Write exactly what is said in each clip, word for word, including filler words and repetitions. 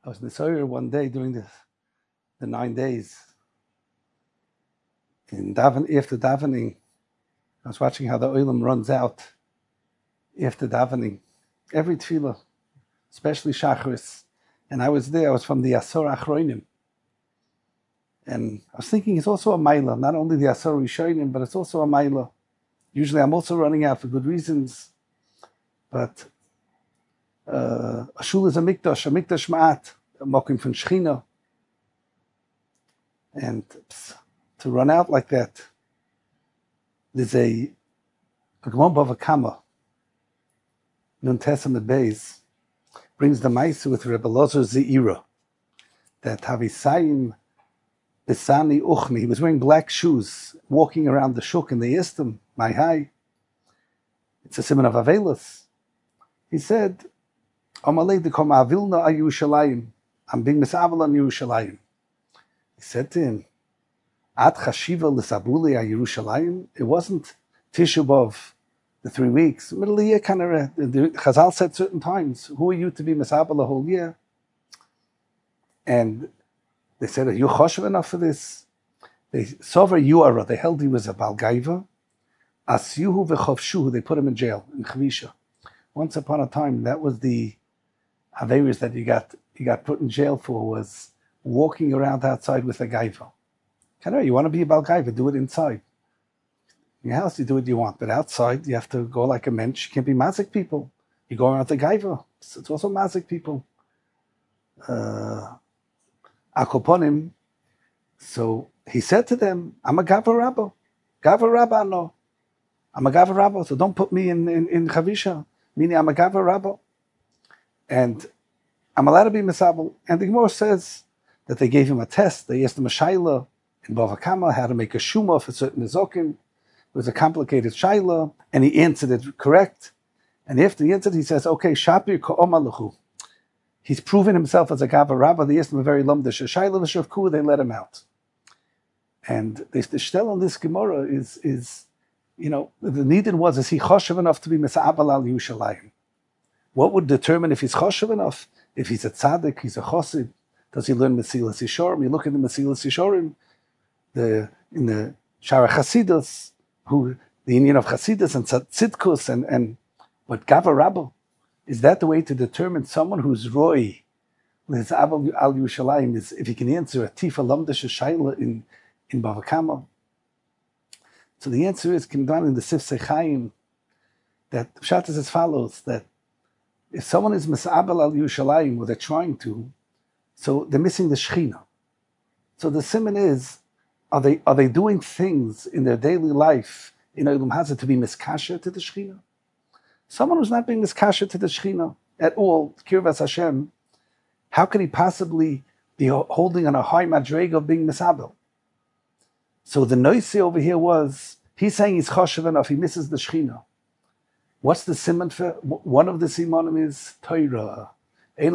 I was in the Soyer one day during the, the nine days. In daven, after davening, I was watching how the oilam runs out after davening. Every tefillah, especially Shacharis. And I was there, I was from the Asor Achroinim. And I was thinking it's also a Maila, not only the Asor Rishonim, but it's also a Maila. Usually I'm also running out for good reasons. But uh, a shul is a mikdash, a mikdash ma'at, a mokim from Shechina. And pss, to run out like that, there's a a Gemara Bava Kama, Nun Testament Beis, brings the Maisa with Rebbe Lozer Zeira, that Havisayim Besani Uchmi, he was wearing black shoes, walking around the shuk, and they asked him, my high, it's a simon of Avelis. He said, Amalei dekom avilna a Yerushalayim, I'm being misavel on Yerushalayim. He said to him, At chashiva l'sabuli a Yerushalayim, it wasn't Tisha B'Av, the three weeks, middle of the year kind of, the Chazal said certain times, who are you to be misabel the whole year? And they said, are you choshev enough for this? They sover yuara, they held he was a balgaiva. Asyuhu v'chovshuhu, they put him in jail, in Chavisha. Once upon a time, that was the averis that you got, you got put in jail for, was walking around outside with a gaiva. Kind of, you want to be a balgaiva, do it inside. In your house, you do what you want, but outside, you have to go like a mensch. You can't be mazik people. You go around the gaiva. It's also mazik people. Uh, Akoponim. So he said to them, I'm a gava rabba. Gava rabba, no. I'm a gava rabba, so don't put me in, in, in Chavisha. Meaning I'm a gava rabba. And I'm allowed to be misabel. And the Gemara says that they gave him a test. They asked him a shaila in Bava Kama how to make a shuma for certain nizokim. It was a complicated shaila, and he answered it correct. And after he answered, he says, okay, Shapir ka'omaluchu. He's proven himself as a gava rabba. They asked him a very lumdish shaila l'shavku, they let him out. And the shtel on this Gemara is, is, you know, the needed was, is he choshev enough to be misa'abal al Yerushalayim? What would determine if he's choshev enough? If he's a tzaddik, he's a chosid, does he learn Mesilas Yeshorim? You look at the Mesilas Yeshorim, the, in the Shara Chasidus, who the union of Chasidus and Tzidkus and, and but Gava Rabba, is that the way to determine someone who's Roy, with al Yerushalayim, is if he can answer a Tifa Lamdash Shaila in, in Bava Kama? So the answer is, came down in the Sif Sechaim, that the Pshat is as follows, that if someone is Mis'abel al Yerushalayim, or they're trying to, so they're missing the Shechina. So the simon is, Are they are they doing things in their daily life in Olam Hazeh to be miskasher to the Shechina? Someone who's not being miskasher to the Shechina at all, Kirvas Hashem, how could he possibly be holding on a high madrega of being misabel? So the noisy over here was, he's saying he's choshev enough, he misses the Shechina. What's the simon for? One of the simonim is Torah. Since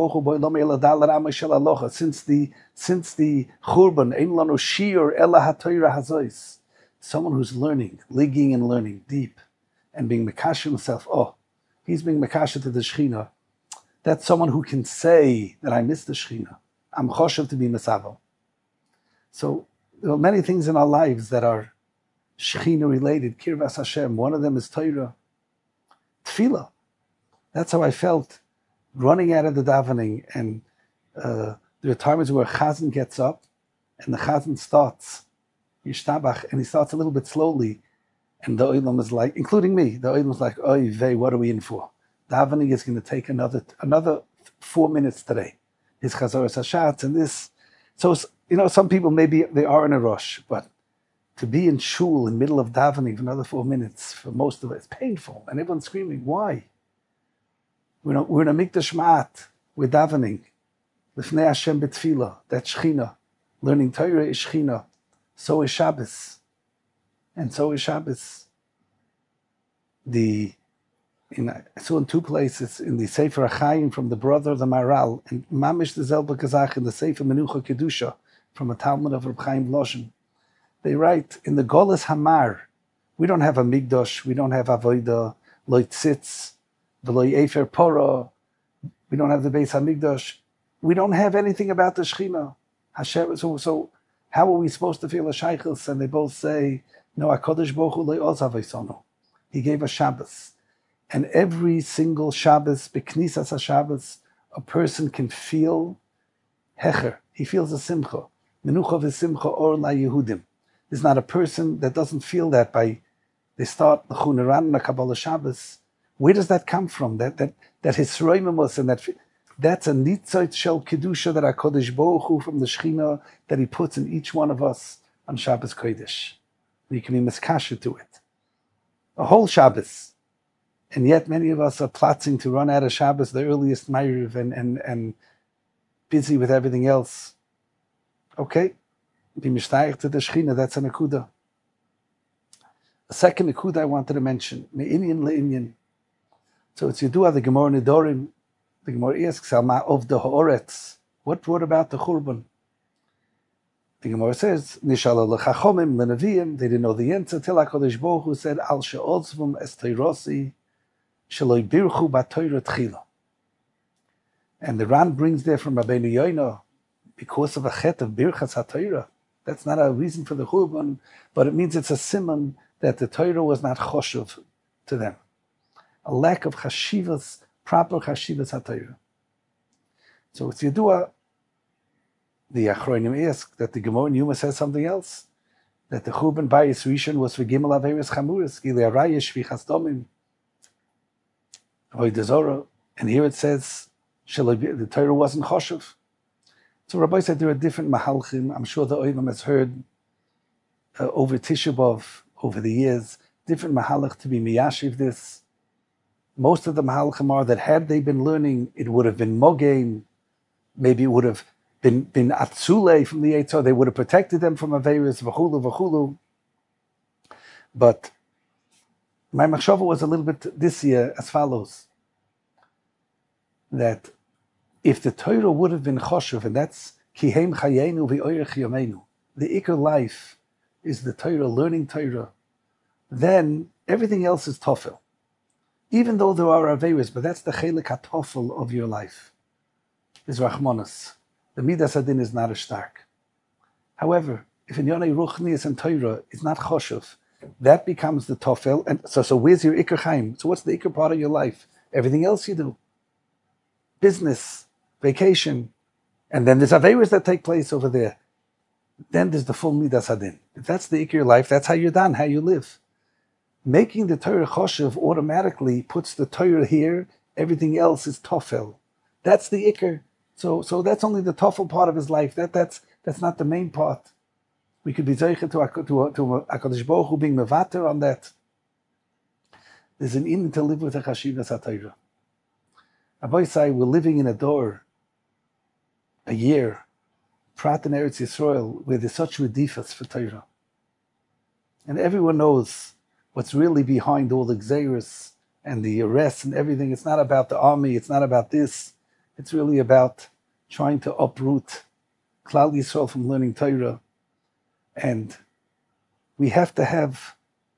the since the churban, ein lanu shiur ela haTorah hazois. Someone who's learning, ligging and learning deep, and being mekasher himself. Oh, he's being mekasher to the Shechina. That's someone who can say that I miss the Shechina. I'm choshev to be mesavel. So there are many things in our lives that are Shechina related. Kirvas Hashem. One of them is Torah, tefillah. That's how I felt running out of the davening, and uh, there are times where Chazan gets up, and the Chazan starts Yishtabach, and he starts a little bit slowly, and the Olam is like, including me, the Olam is like, oy vey, what are we in for? Davening is going to take another another four minutes today. His Chazoras Hashatz, and this. So, you know, some people maybe they are in a rush, but to be in shul in the middle of davening for another four minutes, for most of it, it's painful, and everyone's screaming, why? We're, we're in a mikdash ma'at, we're davening. L'fnei Hashem b'tfilah, that's Shechina. Learning Torah is Shechina. So is Shabbos. And so is Shabbos. The, in, I saw in two places, in the Sefer HaChaim from the brother of the Maral, and Mamish the Zelba Kazach in the Sefer Menucha Kedusha from a Talmud of Reb Chaim Bloshem. They write, in the Golas Hamar, we don't have a mikdash, we don't have avodah, loy tzitz, V'lo Efer Poro. We don't have the Beis Hamikdash. We don't have anything about the Shechina. Hashem, so, so how are we supposed to feel a shaykhus? And they both say, no, HaKadosh Baruch Hu le'ozav eisonu. He gave us Shabbos. And every single Shabbos, B'knisas HaShabbos, a person can feel hecher. He feels a simcha. Menucha v'simcha or la Yehudim. There's not a person that doesn't feel that by, they start the Chunaran and the Kabbalah Shabbos. Where does that come from? That that that Hisroimimus and that that's a nitzot shel kedusha that HaKadosh Baruch Hu from the Shechina that He puts in each one of us on Shabbos Kodesh. You can be miskasher to it. A whole Shabbos. And yet many of us are plotting to run out of Shabbos, the earliest Ma'ariv, and, and, and busy with everything else. Okay? Be mishtayich to the Shechina, that's a nekuda. A second nekuda I wanted to mention, me'inyan le'inyan. So it's Yedua, the Gemara Nidorim. The Gemara asks, Alma of the Haaretz. What brought about the Churban? The Gemara says, Nishala l'chachomim l'neviim. They didn't know the answer till HaKadosh Baruch Hu said, Al she'otzvum es teirosi sheloi birchu ba'toira tchila. And the Ran brings there from Rabbeinu Yoina, because of a chet of birchas ha'toira. That's not a reason for the Churban, but it means it's a simon that the Torah was not choshev to them. A lack of chashivas, proper chashivas ha'Torah. So it's Yedua, the Achronim ask that the Gemara in Yuma says something else, that the Churban Bayis Rishon was for Gimel Averis Chamuris, Gilei Arayah, Shvichas Domim, Avodah Zorah, and here it says, the Torah wasn't choshev. So Rabbi said there are different mahalchim. I'm sure the Olam has heard uh, over Tisha B'Av, over the years, different mahalach to be miyashiv this. Most of the mahalchim are that had they been learning, it would have been mogein, maybe it would have been, been atzule from the Eitzah, they would have protected them from Averis, v'chulu, v'chulu. But my machshava was a little bit this year as follows, that if the Torah would have been choshev, and that's kihem chayenu v'oyrech yameinu, the ikar life is the Torah, learning Torah, then everything else is tofel. Even though there are averis, but that's the chelik hatofel of your life, is rachmanas. The midas adin is not a stark. However, if in yonei ruchnias and Torah is not choshev, that becomes the tofel. And so, so where's your ikar chaim? So what's the ikar part of your life? Everything else you do, business, vacation, and then there's averis that take place over there. Then there's the full midas adin. If that's the ikar life, that's how you're done, how you live. Making the Torah choshev automatically puts the Torah here. Everything else is tofel. That's the ikar. So, so that's only the tofel part of his life. That that's that's not the main part. We could be zeicher to to to HaKadosh Baruch Hu being mevater on that. There's an in to live with a chashivas ha'Torah. Rabbi say we're living in a door, a year, prat in Eretz Yisrael, where there's such redifas for Torah, and everyone knows what's really behind all the gzeiros and the arrests and everything. It's not about the army. It's not about this. It's really about trying to uproot Klal Yisrael from learning Torah. And we have to have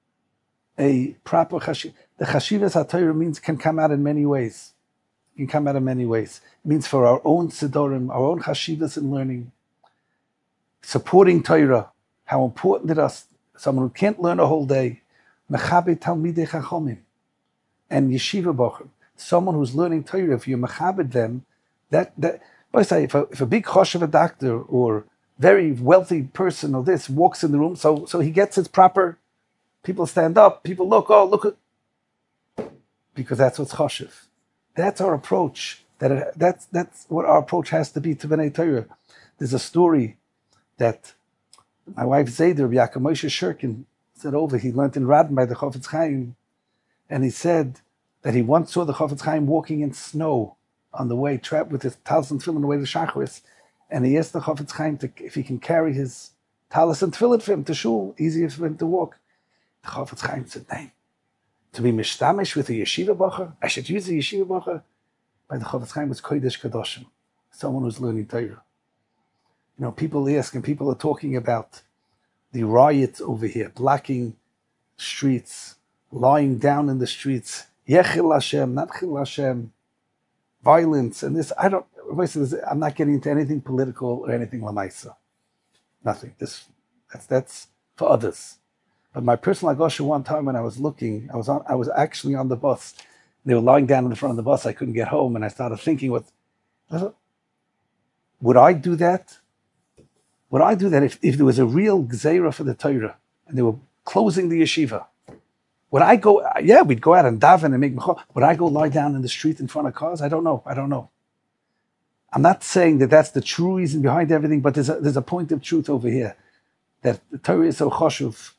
a proper chashivas. The chashivas HaTorah means can come out in many ways. It can come out in many ways. It means for our own sidorim, our own chashivas in learning, supporting Torah, how important it is. Someone who can't learn a whole day, mechabe talmidei chachomim, and yeshiva bochum. Someone who's learning Torah, if you mechabed them, that that. I say, if a, if a big choshev, a doctor or very wealthy person or this walks in the room, so so he gets his proper. People stand up. People look. Oh, look at, because that's what's choshev. That's our approach. That it, that's that's what our approach has to be to Bnei Torah. There's a story that my wife Zayder, Yaakov Moshe Shirkin, said over. He learned in Radin by the Chofetz Chaim, and he said that he once saw the Chofetz Chaim walking in snow on the way, trapped with his talis and tefillin on the way to Shacharis, and he asked the Chofetz Chaim to, if he can carry his talis and tefillin for him to shul, easier for him to walk. The Chofetz Chaim said, "No, to be mishtamish with a yeshiva bacher, I should use a yeshiva bacher." By the Chofetz Chaim was kodesh kadoshim, someone who's learning Torah. You know, people ask, and people are talking about the riots over here, blocking streets, lying down in the streets, yechil Hashem, not chil Hashem, violence, and this. I don't. Rabbi says, I'm not getting into anything political or anything lamaisa. Nothing. This, that's that's for others. But my personal agosha, one time when I was looking, I was on, I was actually on the bus. They were lying down in the front of the bus. I couldn't get home, and I started thinking, what would I do that? Would I do that if, if there was a real gzeira for the Torah and they were closing the yeshiva? Would I go? Yeah, we'd go out and daven and make mechor. Would I go lie down in the street in front of cars? I don't know. I don't know. I'm not saying that that's the true reason behind everything, but there's a, there's a point of truth over here that the Torah is so choshuv.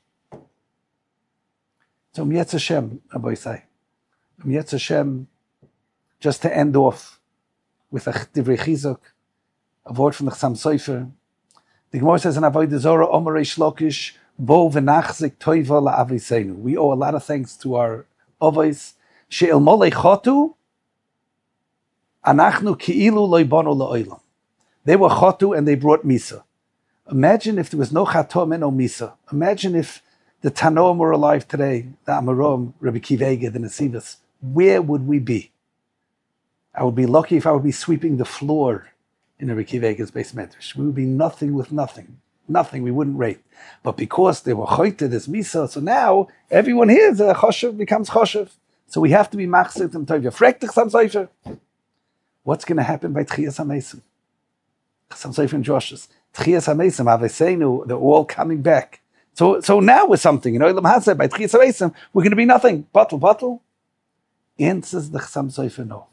So Yetz Hashem, Rabbi say, Yetz Hashem, just to end off with a divrei chizuk, a word from the Chassam Sofer. The Gemara says in Avodah Zorah, Omer Reish Lakish, Bo v'nachzik toiva la'aviseinu. We owe a lot of thanks to our avos. She'el molei chotu, anachnu ki'ilu loy bonu la'olam. They were chotu and they brought misa. Imagine if there was no chatom and no misa. Imagine if the Tanoim were alive today, the Amoraim, Rabbi Akiva Eiger, the Nesivos. Where would we be? I would be lucky if I would be sweeping the floor in Rabbi Akiva Eiger's base medrash. We would be nothing with nothing. Nothing, we wouldn't rate. But because they were choyte, this misa, so now everyone here, the choshev becomes choshev. So we have to be machzit and tovya. Frektich Chassam Sofer. What's going to happen by Tchias HaMesim? Chassam Sofer and Josh's. Tchias HaMesim, Aveseinu, they're all coming back. So so now we're something. You know, Elam Hazeh, by Tchias HaMesim, we're going to be nothing. Bottle, bottle. Answers the Chassam Sofer no.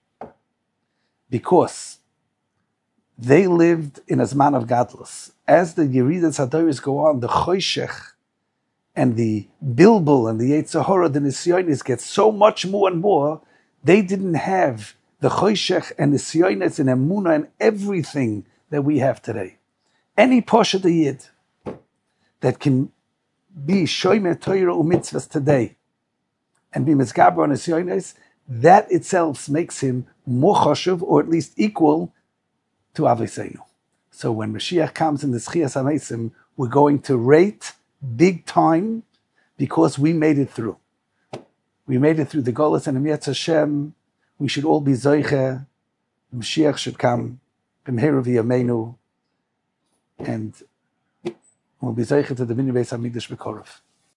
Because they lived in a Zman of Gadlus. As the Yeridas Hadoros go on, the Choshech and the Bilbul and the Yetzer Hara, the Nisyonis get so much more and more. They didn't have the Choshech and the Nisyonis and Emunah and everything that we have today. Any Poshet Yid that can be Shomer Torah u'mitzvahs today and be Mizgaber on Nisyonis, that itself makes him more choshev, or at least equal to Aveseinu. So when Mashiach comes in the Tchias HaMesim, we're going to rate big time because we made it through. We made it through the Golus and Yetz Hashem. We should all be Zoiche. Mashiach should come. B'mheira v'yameinu. And we'll be Zoiche to the Minyan Beis HaMikdash B'korov.